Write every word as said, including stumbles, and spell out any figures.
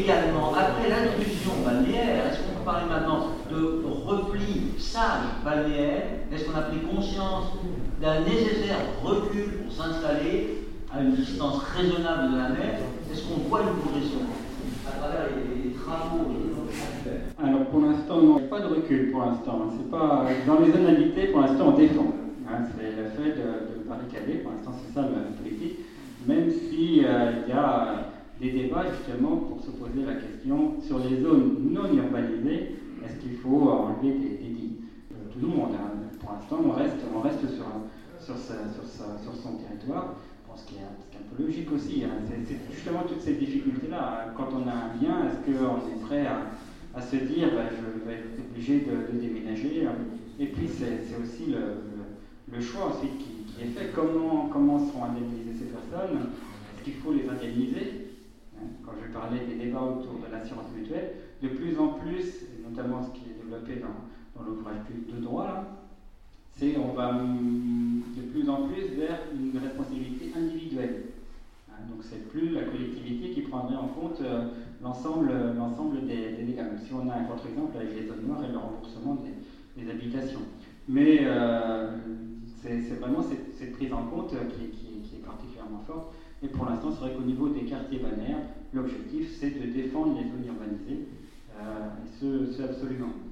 également, après l'intrusion balnéaire, est-ce qu'on peut parler maintenant de repli sage balnéaire? Est-ce qu'on a pris conscience d'un nécessaire recul pour s'installer à une distance raisonnable de la mer? Est-ce qu'on voit une progression à travers les, les travaux actuels? Alors pour l'instant, non, il n'y a pas de recul pour l'instant. C'est pas, dans les zones habitées, pour l'instant, on défend. Hein, c'est le fait de, de barricader, pour l'instant, c'est ça la politique. Même s'il euh, y a des débats justement pour se poser la question sur les zones non urbanisées, est-ce qu'il faut enlever des, des digues? euh, Tout le monde, hein. Pour l'instant, on reste, on reste sur, sur, sa, sur, sa, sur son territoire. Ce qui, est, ce qui est un peu logique aussi, hein. c'est, c'est justement toutes ces difficultés-là. Quand on a un bien, est-ce qu'on est prêt à, à se dire ben, je vais être obligé de, de déménager? Et puis c'est, c'est aussi le, le, le choix ensuite qui, qui est fait. Comment, comment seront indemnisées ces personnes? Est-ce qu'il faut les indemniser? Quand je parlais des débats autour de l'assurance mutuelle, de plus en plus, et notamment ce qui est développé dans, dans l'ouvrage de droit, là, c'est on va de plus en plus vers une responsabilité individuelle. Donc c'est plus la collectivité qui prendrait en compte euh, l'ensemble, l'ensemble des, des dégâts. Même si on a un contre-exemple avec les zones noires et le remboursement des, des habitations. Mais euh, c'est, c'est vraiment cette, cette prise en compte qui, qui, qui est particulièrement forte. Et pour l'instant, c'est vrai qu'au niveau des quartiers balnéaires, l'objectif c'est de défendre les zones urbanisées, euh, et ce, ce absolument.